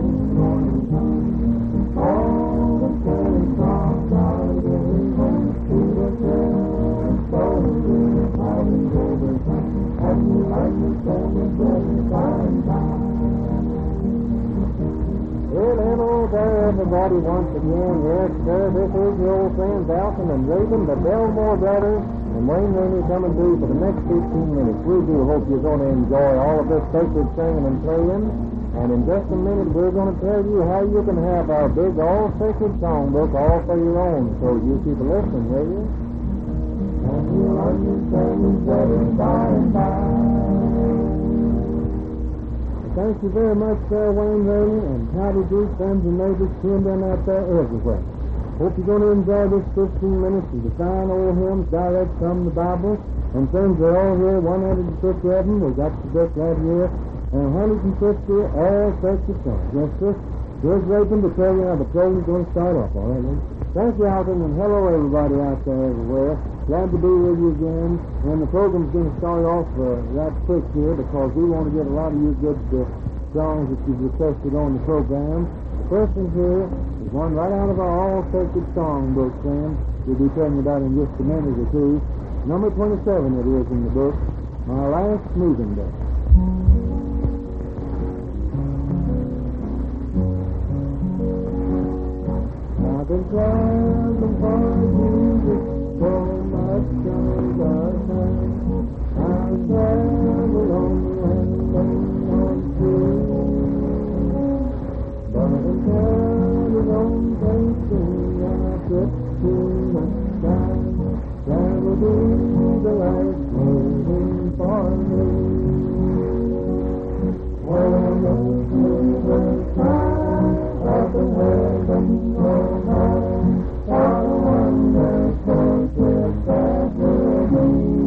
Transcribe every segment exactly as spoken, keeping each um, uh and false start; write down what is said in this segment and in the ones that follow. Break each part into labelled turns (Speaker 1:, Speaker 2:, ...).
Speaker 1: Everybody once again, yes sir, this is your old friends Alton and Raven, the Belmore Brothers, and Wayne Rainey coming through for the next fifteen minutes. We do hope you're going to enjoy all of this sacred singing and playing, and in just a minute we're going to tell you how you can have our big all-sacred songbook all for your own, so you keep listening, will you? And you'll understand me better by and by. Thank you very much, Sir Wayne Rainey, and howdy do friends and neighbors tuned in out there everywhere. Hope you're going to enjoy this fifteen minutes of the fine old hymns direct from the Bible. And friends, they're all here, one hundred fifty of them. We've got the book right here. And one hundred fifty all sacred songs. Yes, sir. Here's Raven to tell you how the program's going to start off, all right, Raven? Thank you, Alton, and hello, everybody out there everywhere. Glad to be with you again. And the program's going to start off uh, right quick here because we want to get a lot of you good uh, songs that you've requested on the program. The first one here is one right out of our all-sacred songbook, friends. We'll be telling you about in just a minute or two. Number twenty-seven it is in the book, My Last Moving Day. I've been traveling for Jesus so much of our time. I've traveled on the land and on through, but I'm traveling on thinking I took too much time. That will be the last moving for me. When I go through the time of the heaven so high, what a wonderful trip that will be.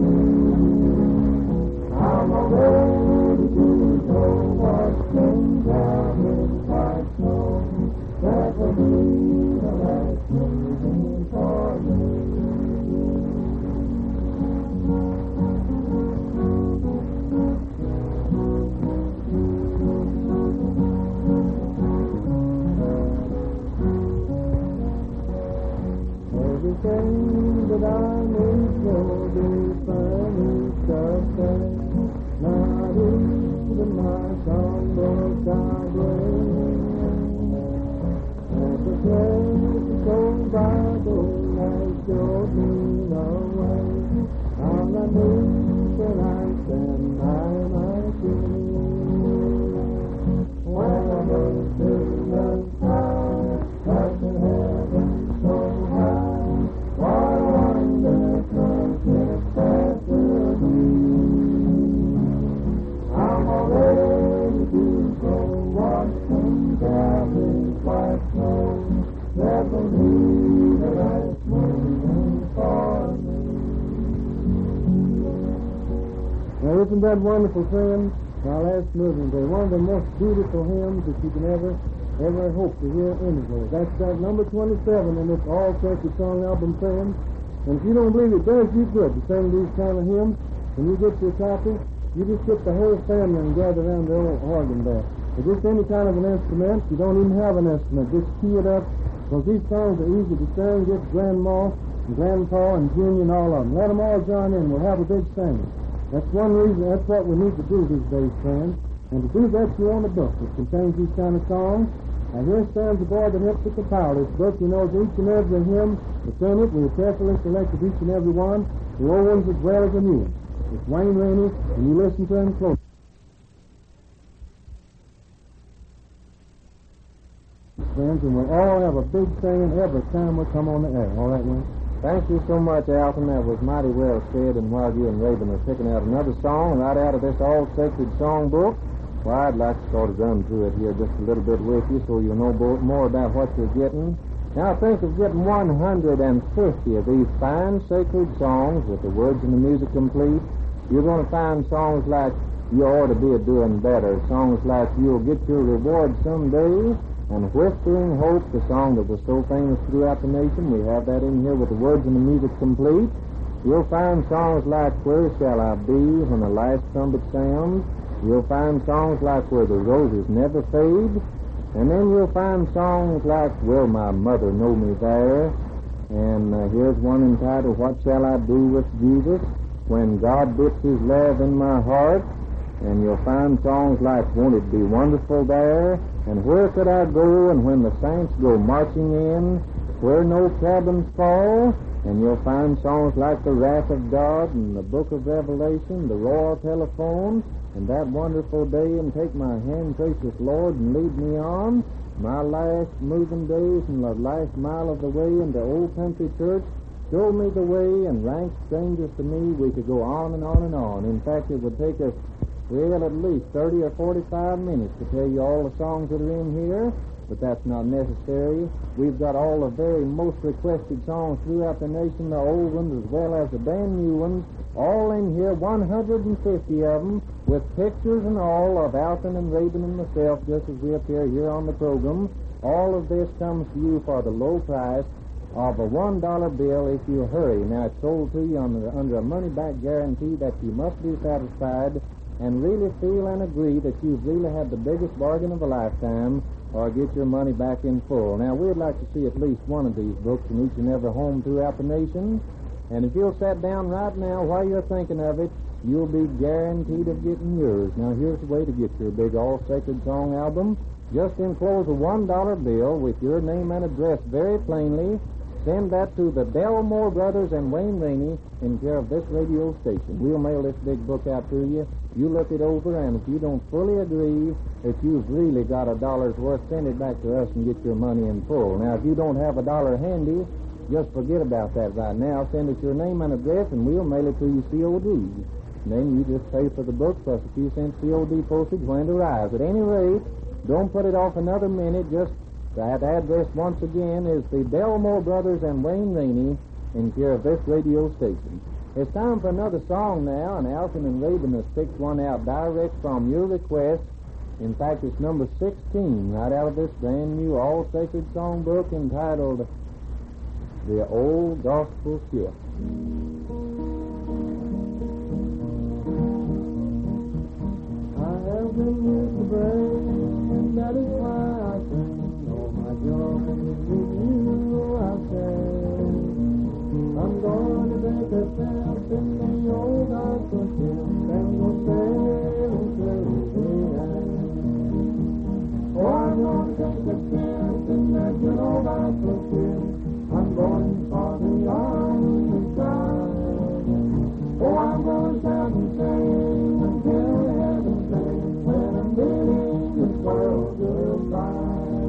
Speaker 1: I'm already to go watching down in white snow. That will be the last moving for me. Everything that I need will be furnished up there. Not even my songbook I bring. At the place to go by the night showed me the way. All I need till I spend my life in. When I go to the sky, up to heaven so high, what a wonderful trip that will be. I'm already to go watching down in white snow. That will be the last moving for me. Now isn't that wonderful, friends? Our last moving day, one of the most beautiful hymns that you can ever ever hope to hear anywhere. That's that number twenty-seven in this all-sacred song album, friends. And if you don't believe it does you good to sing these kind of hymns, when you get your copy, you just get the whole family and gather around the old organ there. Or just any kind of an instrument, you don't even have an instrument, just key it up, because these songs are easy to sing. Just grandma and grandpa and Junior and all of them. Let them all join in. We'll have a big sing. That's one reason, that's what we need to do these days, friends. And to do that, you want a book that contains these kind of songs. And here stands the boy that helped to compile this book. He knows each and every hymn that's in it. We have carefully selected each and every one, the old ones as well as the new ones. It's Wayne Rainey, and you listen to him close. Friends, and we'll all have a big singing every time we come on the air. All right, Wayne?
Speaker 2: Thank you so much, Alton. That was mighty well said. And while you and Raven are picking out another song right out of this all-sacred songbook, well, I'd like to sort of run through it here just a little bit with you so you'll know more about what you're getting. Now, think of getting one hundred fifty of these fine sacred songs with the words and the music complete. You're going to find songs like You Ought to Be a-Doing Better, songs like You'll Get Your Reward Someday, and Whispering Hope, the song that was so famous throughout the nation. We have that in here with the words and the music complete. You'll find songs like Where Shall I Be When the Last Trumpet Sounds. You'll find songs like Where the Roses Never Fade. And then you'll find songs like, Will My Mother Know Me There? And uh, here's one entitled, What Shall I Do with Jesus? When God Dips His Love in My Heart. And you'll find songs like, Won't It Be Wonderful There? And Where Could I Go? And When the Saints Go Marching In, Where No Cabins Fall. And you'll find songs like The Wrath of God and the Book of Revelation, The Royal Telephone, and That Wonderful Day, and Take My Hand, Precious Lord, and Lead Me On, My Last Moving Days, and The Last Mile of the Way, and The Old Country Church, Show Me the Way, and Rank Strangers to Me. We could go on and on and on. In fact, it would take us, well, at least thirty or forty-five minutes to tell you all the songs that are in here. But that's not necessary. We've got all the very most requested songs throughout the nation, the old ones as well as the brand new ones, all in here, one hundred fifty of them, with pictures and all of Alton and Rabin and myself, just as we appear here on the program. All of this comes to you for the low price of a one dollar bill if you hurry. Now, it's sold to you under, under a money-back guarantee that you must be satisfied and really feel and agree that you've really had the biggest bargain of a lifetime, or get your money back in full. Now, we'd like to see at least one of these books in each and every home throughout the nation. And if you'll sit down right now while you're thinking of it, you'll be guaranteed of getting yours. Now, here's the way to get your big all-sacred song album. Just enclose a one dollar bill with your name and address very plainly. Send that to the Delmore Brothers and Wayne Rainey in care of this radio station. We'll mail this big book out to you. You look it over, and if you don't fully agree that you've really got a dollar's worth, send it back to us and get your money in full. Now, if you don't have a dollar handy, just forget about that right now. Send us your name and address, and we'll mail it to you C O D. And then you just pay for the book plus a few cents C O D postage when it arrives. At any rate, don't put it off another minute. Just that address, once again, is the Delmore Brothers and Wayne Rainey in care of this radio station. It's time for another song now, and Alton and Rabin has picked one out direct from your request. In fact, it's number sixteen, right out of this brand new all-sacred songbook entitled The Old Gospel Ship.
Speaker 1: I have been used to bring, and that is why I sing. Oh, my joy is with you, I say. I'm going to take a step in the old gospel ship, and go sailing through the air. Oh, I'm going to take a step in that good old gospel ship. I'm going for the army side. Oh, I'm going to shout and sing until heaven sings when I'm bidding this world goodbye.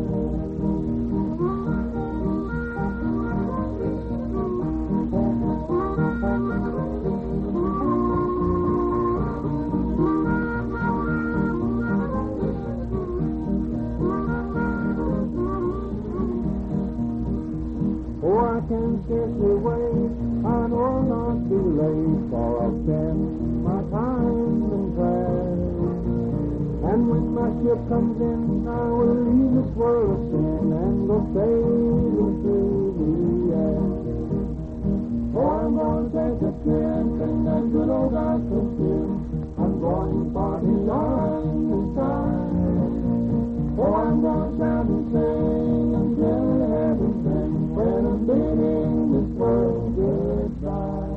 Speaker 1: Oh, I can scarcely wait, I will not be late, for I've spent my time in prayer. And when my ship comes in, I will leave this world of sin and go sailing through the air. Oh, I'm going to take a trip in that good old gospel ship. I'm going for the army side. Oh, I'm going to shout and sing until heaven sings when I'm bidding this world goodbye.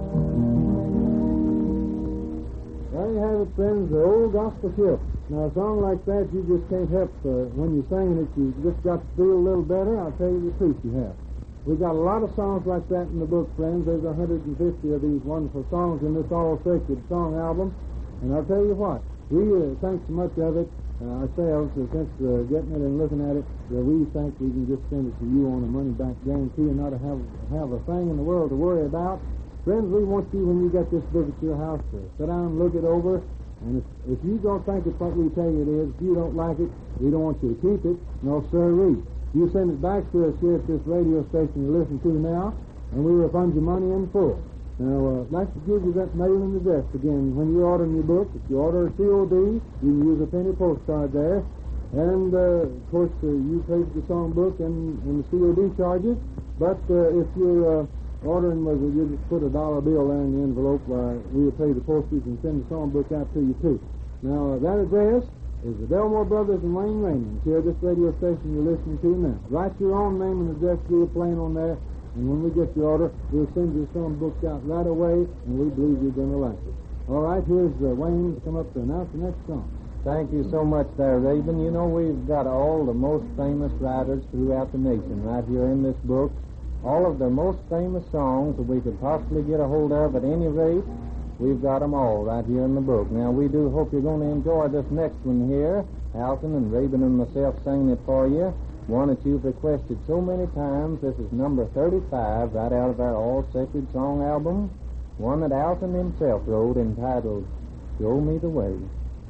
Speaker 1: There you have it, friends, the old gospel ship. Now, a song like that, you just can't help, uh, when you're singing it, you just got to feel a little better. I'll tell you the truth, you have. We got a lot of songs like that in the book, friends. There's one hundred fifty of these wonderful songs in this all-sacred song album. And I'll tell you what, we uh, think so much of it uh, ourselves, uh, since uh, getting it and looking at it, that we think we can just send it to you on a money-back guarantee and not to have, have a thing in the world to worry about. Friends, we want you, when you get this book at your house, to sit down and look it over. And if, if you don't think it's what we tell you it is, if you don't like it, we don't want you to keep it. No, sirree. You send it back to us here at this radio station you listen to now, and we refund your money in full. Now, uh, I'd like to give you that mailing address again. When you're ordering your book, if you order a C O D, you can use a penny postcard there. And, uh, of course, uh, you pay for the songbook and, and the C O D charges. But uh, if you're uh, ordering, was it, you just put a dollar bill there in the envelope, uh, we'll pay the postage and send the songbook out to you, too. Now, uh, that address is the Delmore Brothers and Wayne Rainey. Here, this radio station you're listening to now. Write your own name and address to your plane on there, and when we get your order, we'll send your song booked out right away, and we believe you're going to like it. All right, here's uh, Wayne to come up to announce the next song.
Speaker 2: Thank you so much there, Raven. You know, we've got all the most famous writers throughout the nation right here in this book. All of their most famous songs that we could possibly get a hold of at any rate, we've got them all right here in the book. Now, we do hope you're going to enjoy this next one here. Alton and Raven and myself sang it for you. One that you've requested so many times. This is number thirty-five, right out of our All Sacred Song album. One that Alton himself wrote, entitled, Show Me the Way.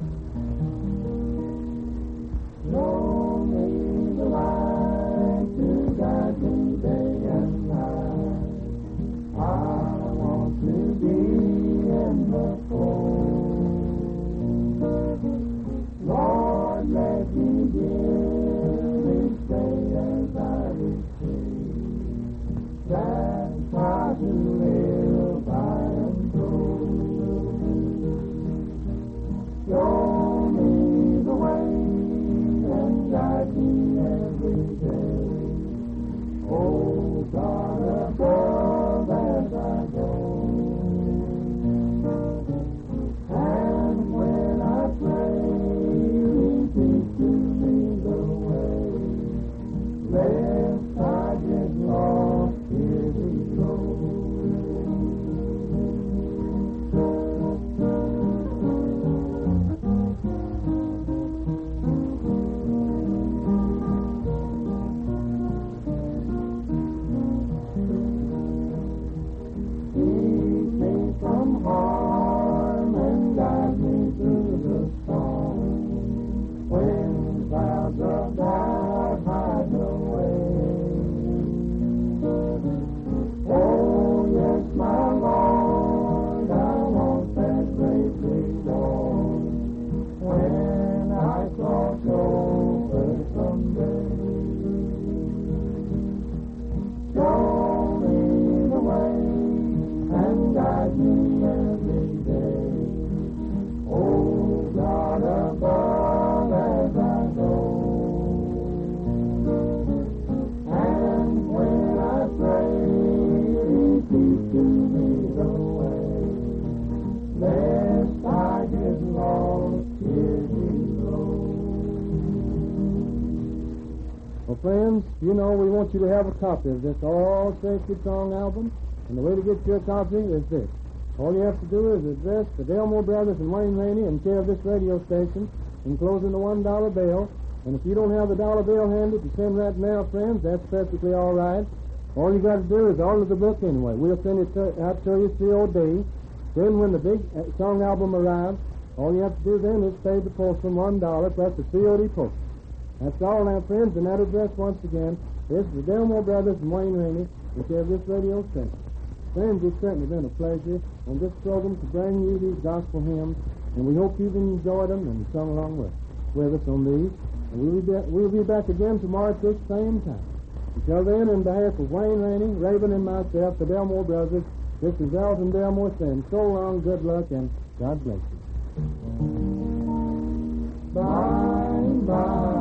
Speaker 3: Show me the light to guide me day and night. I want to be in the fold. Lord, let me dearly stay as I receive. That's how to live I am told. Show me the way and guide me every day. Oh, God above as I go. And when I pray, repeat to me the way. Lest I get lost, here we go. From harm and guide me through the storm. When clouds of doubt hide the way. Oh, yes, my Lord, I want that great reward. When I cross over someday. Show me the way and guide me every day. Oh, God above as I go. And when I pray, repeat to me the way. Lest I get lost, here we go.
Speaker 1: Well, friends, you know we want you to have a copy of this All Sacred Song album. And the way to get your copy is this. All you have to do is address the Delmore Brothers and Wayne Rainey in care of this radio station, enclosing the one dollar bill. And if you don't have the dollar bill handy to send right now, friends, that's perfectly all right. All you got to do is order the book anyway. We'll send it to, out to you C O D. Then when the big uh, song album arrives, all you have to do then is pay the postman one dollar plus the C O D post. That's all now, friends, and that address once again. This is the Delmore Brothers and Wayne Rainey in care of this radio station. Friends, it's certainly been a pleasure on this program to bring you these gospel hymns, and we hope you've enjoyed them and sung along with, with us on these. And we'll be, we'll be back again tomorrow at this same time. Until then, in behalf of Wayne Rainey, Raven, and myself, the Delmore Brothers, this is Alton Delmore saying so long, good luck, and God bless you.
Speaker 3: Bye, bye.